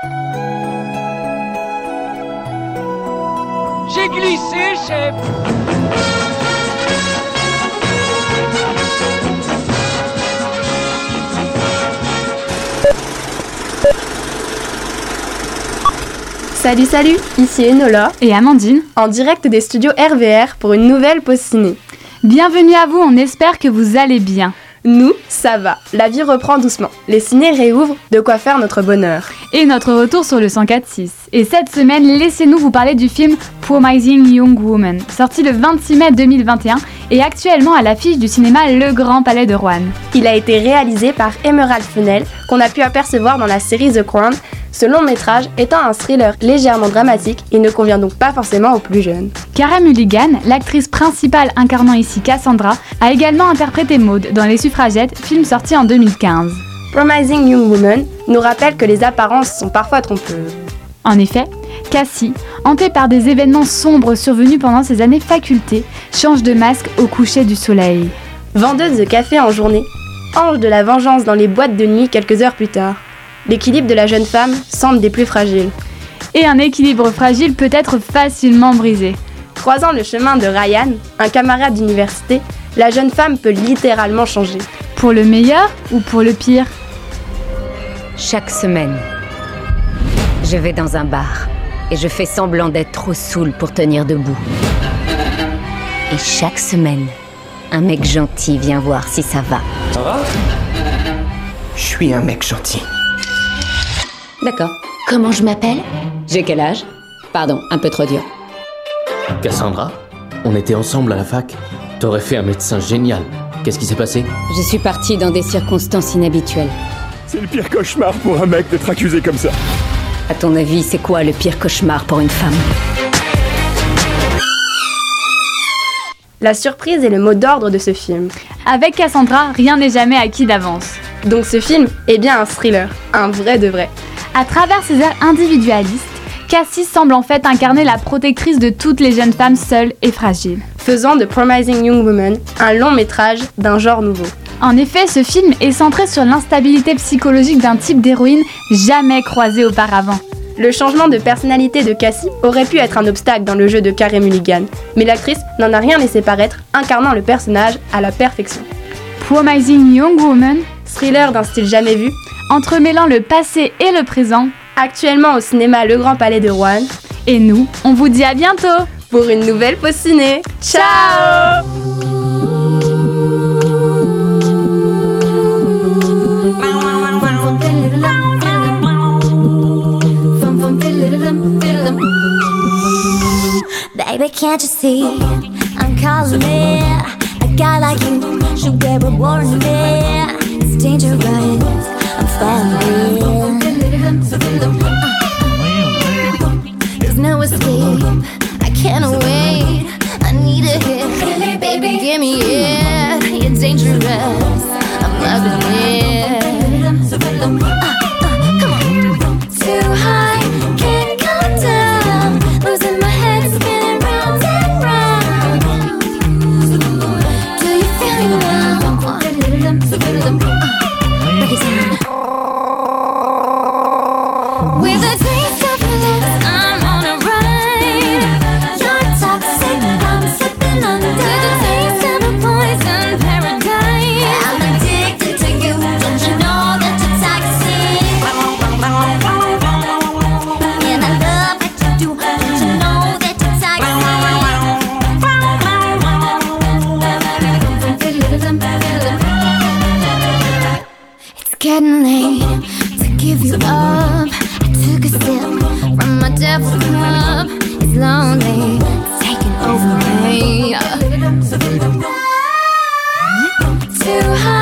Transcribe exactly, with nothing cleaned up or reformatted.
J'ai glissé, chef. Salut salut, ici Enola et Amandine en direct des studios R V R pour une nouvelle pause ciné. Bienvenue à vous, on espère que vous allez bien. Nous, ça va, la vie reprend doucement. Les cinés réouvrent, de quoi faire notre bonheur. Et notre retour sur le cent quatre virgule six. Et cette semaine, laissez-nous vous parler du film Promising Young Woman, sorti le vingt-six mai deux mille vingt et un et actuellement à l'affiche du cinéma Le Grand Palais de Roanne. Il a été réalisé par Emerald Fennell, qu'on a pu apercevoir dans la série The Crown. Ce long métrage étant un thriller légèrement dramatique, il ne convient donc pas forcément aux plus jeunes. Carey Mulligan, l'actrice principale incarnant ici Cassandra, a également interprété Maud dans Les Suffragettes, film sorti en deux mille quinze. Promising Young Woman nous rappelle que les apparences sont parfois trompeuses. En effet, Cassie, hantée par des événements sombres survenus pendant ses années facultés, change de masque au coucher du soleil. Vendeuse de café en journée, ange de la vengeance dans les boîtes de nuit quelques heures plus tard. L'équilibre de la jeune femme semble des plus fragiles. Et un équilibre fragile peut être facilement brisé. Croisant le chemin de Ryan, un camarade d'université, la jeune femme peut littéralement changer. Pour le meilleur ou pour le pire ? Chaque semaine, je vais dans un bar et je fais semblant d'être trop saoul pour tenir debout. Et chaque semaine, un mec gentil vient voir si ça va. Ça va ? Je suis un mec gentil. D'accord. Comment je m'appelle ? J'ai quel âge ? Pardon, un peu trop dur. Cassandra, on était ensemble à la fac. T'aurais fait un médecin génial. Qu'est-ce qui s'est passé ? Je suis partie dans des circonstances inhabituelles. C'est le pire cauchemar pour un mec d'être accusé comme ça. À ton avis, c'est quoi le pire cauchemar pour une femme ? La surprise est le mot d'ordre de ce film. Avec Cassandra, rien n'est jamais acquis d'avance. Donc ce film est bien un thriller, un vrai de vrai. À travers ses airs individualistes, Cassie semble en fait incarner la protectrice de toutes les jeunes femmes seules et fragiles. Faisant de Promising Young Woman un long métrage d'un genre nouveau. En effet, ce film est centré sur l'instabilité psychologique d'un type d'héroïne jamais croisé auparavant. Le changement de personnalité de Cassie aurait pu être un obstacle dans le jeu de Carey Mulligan, mais l'actrice n'en a rien laissé paraître, incarnant le personnage à la perfection. Promising Young Woman, thriller d'un style jamais vu, entremêlant le passé et le présent, actuellement au cinéma Le Grand Palais de Roanne. Et nous, on vous dit à bientôt pour une nouvelle pause ciné. Ciao! Baby, can't you see I'm calling it? A guy like you should get reward me. It's dangerous, I'm falling. There's no escape, I can't wait. I need a hit, baby, give me it. You're dangerous, I'm loving it. uh, uh, Come on, too high, can't come down. Losing my head, spinning round and round. Do you feel me now? Break it down. With a taste of your lips, I'm on a ride. You're toxic, I'm slipping under. With a taste of a poison paradise. I'm addicted to you, don't you know that you're toxic? And I love what you do, don't you know that you're toxic? It's getting late to give you up. I took a sip from my devil cup. It's lonely, it's taking over me. Too high.